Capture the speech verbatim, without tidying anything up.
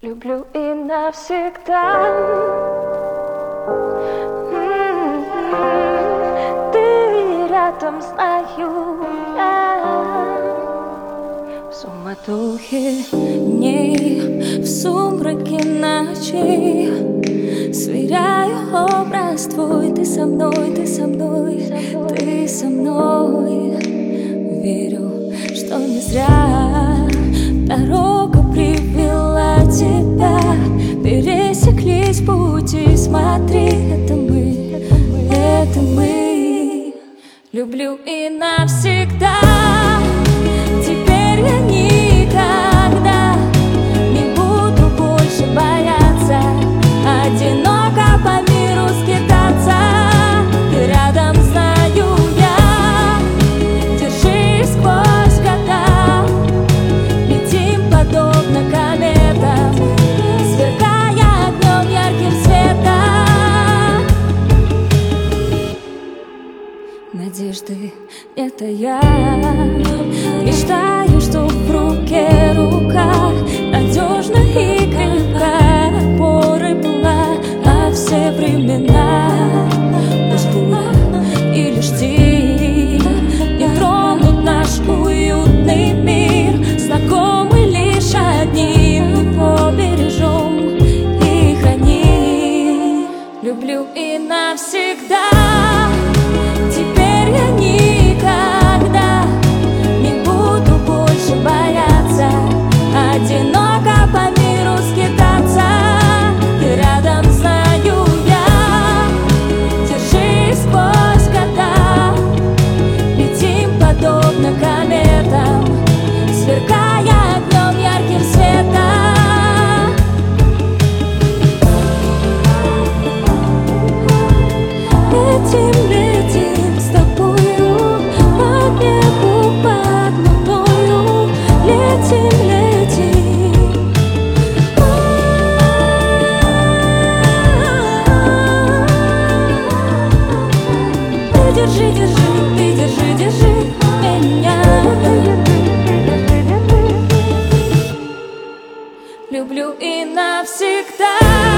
Люблю и навсегда. М-м-м. Ты рядом, знаю я. В суматохе дней, в сумраке ночей сверяю образ твой. Ты со мной, ты со мной, ты со мной. Верю, что не зря дорога привела тебя. Пересеклись пути, смотри, это мы, это мы. Люблю и навсегда. Теперь я никогда не буду больше бояться одиноко по миру скитаться. Ты рядом, знаю я. Держись сквозь года. Летим подобно кометам, сверкая огнем ярким светом. Надежды это я. Мечтаю, что в руке рука надежна и крепка, опорой была на все времена. Пусть буря или жди не тронут наш уютный мир, знакомый лишь одним, его бережем и храним. Люблю и навсегда. Теперь я никогда не буду больше бояться одиноко по миру скитаться. Ты рядом, знаю я. Держись сквозь года. Летим подобно кометам, сверкая огнем ярким светом. Летим, летим с тобою по небу, под луною. Летим, летим. Ты держи, держи, ты держи, держи меня. Люблю и навсегда.